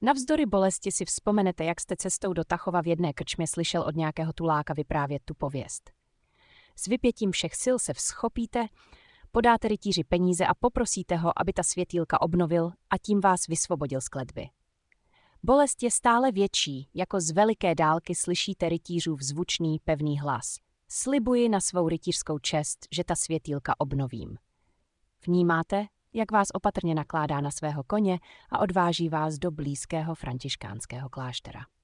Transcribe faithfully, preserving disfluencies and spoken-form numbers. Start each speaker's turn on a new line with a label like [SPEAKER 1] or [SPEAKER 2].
[SPEAKER 1] Navzdory bolesti si vzpomenete, jak jste cestou do Tachova v jedné krčmě slyšel od nějakého tuláka vyprávět tu pověst. S vypětím všech sil se vzchopíte, podáte rytíři peníze a poprosíte ho, aby ta světýlka obnovil a tím vás vysvobodil z kletby. Bolest je stále větší, jako z veliké dálky slyšíte rytířův zvučný, pevný hlas. Slibuji na svou rytířskou čest, že ta světýlka obnovím. Vnímáte, jak vás opatrně nakládá na svého koně a odváží vás do blízkého františkánského kláštera.